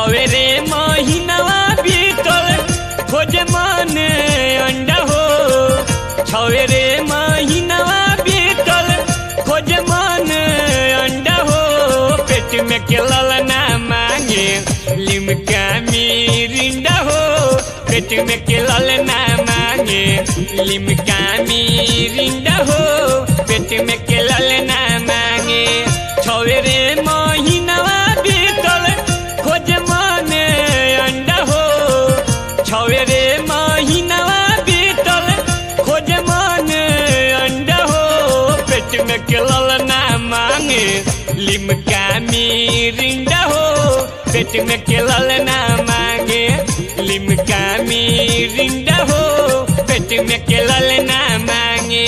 छवे रे महीनावा बीतल खोजे मन अंडा हो। छवे रे महीनावा बीतल खोजे मन अंडा हो। पेट में के ललना मांगे लिमका मिरिंडा हो। पेट में के ललना मांगे लिमका मिरिंडा हो। पेट में के ललना मांगे छवे रे महीनावा बीतल खोजे मन अंडा हो। छवे रे महीनावा बीतल खोजे मन अंडा हो। पेट में के ललना मांगे लिमका मिरिंडा हो। पेट में के ललना मांगे लिमका मिरिंडा हो। पेट में के ललना मांगे।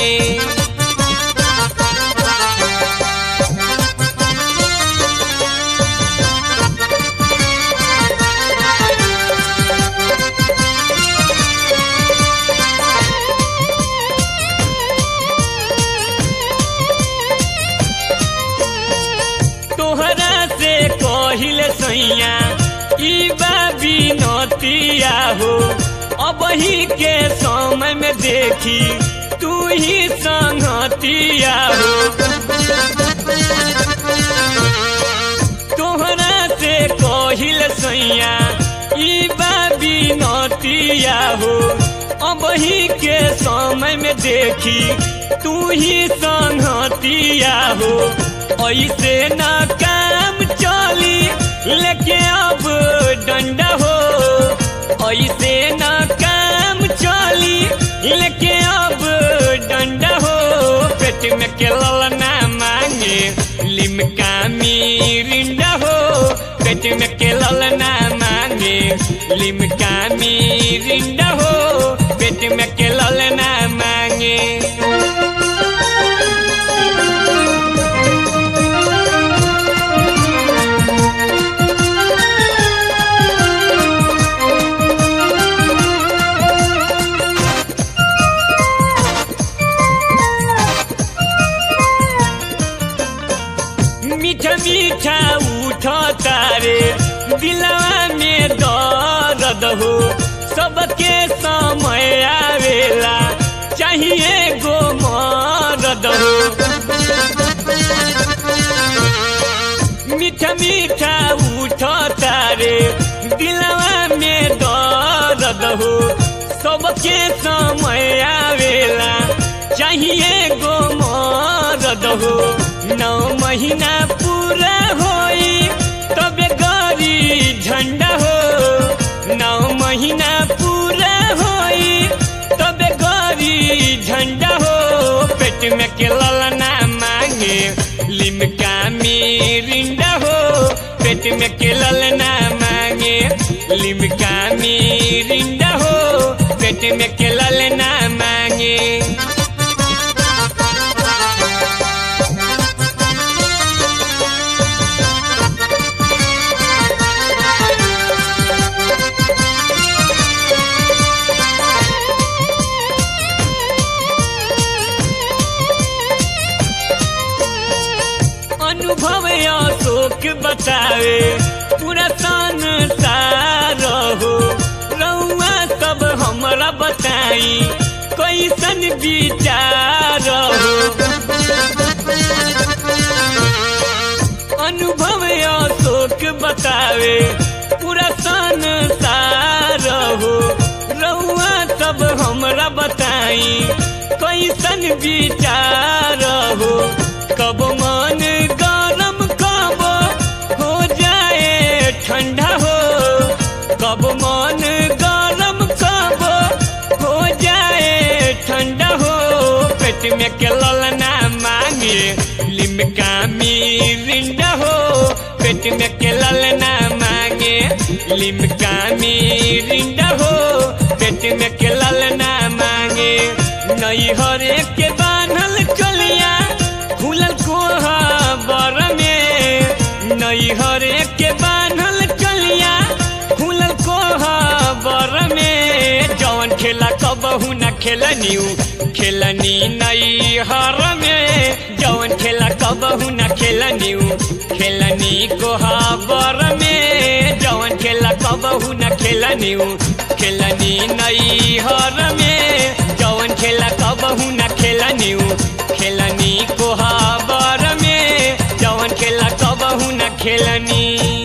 तोहरा से कहिले सैया ई बाबी नतिया हो। अब ही के समय में देखी तू ही संगतिया हो। तोहरा से कहिले सैया ई बाबी नतिया हो। अब ही के समय में देखी तू ही संगतिया हो। ऐसे न काम चली लेके अब डंडा हो। ऐसे न काम चली लेके अब डंडा हो। पेट में के ललना मांगे लिमका मिरिंडा हो। पेट में के ललना मांगे लिमका मिरिंडा हो। पेट में के ललना मांगे। मीठा मीठा उठा तारे दिलवा में दर्द हो। सबके समय आवेला चाहिए गो मर्द हो। मीठा मीठा उठा तारे दिलवा में दर्द हो। सबके समय आवेला चाहिए गो मर्द हो। 9 महीना पूरा होई तबे गरी झंडा हो। 9 महीना पूरा होई तबे गरी झंडा हो। पेट में के ललना मांगे लिमका मिरिंडा हो। पेट में के ललना मांगे लिमका मिरिंडा हो। पेट में के ललना मांगे। अनुभव अशोक बतावे पूरा संसार हो। रउआ सब हमरा बताई कैसन विचार हो। अनुभव अशोक बतावे पूरा संसार हो। रउआ सब हमरा बताई कैसन विचार हो। कब मन गरम कब हो जाए ठंडा हो। कब मन गरम कब हो जाए ठंडा हो। पेट में के ललना मांगे लिमका मिरिंडा हो। पेट में के ललना मांगे लिमका मिरिंडा हो। पेट में के ललना मांगे। नैहर के बान्हल चलिया खुलल कोहबर में। नैहर के बान्हल चलिया खुलल कोहबर में। जौन खेला कबहू न खेलनी नैहर में। जौन खेला कबहू न खेलनी कोहबर में। जौन खेला कबहू न खेलनी खेलनी नैहर में जवन खेला कबहू न खेलनी खेलनी कोहबर में जवन खेला कबहू न खेलनी।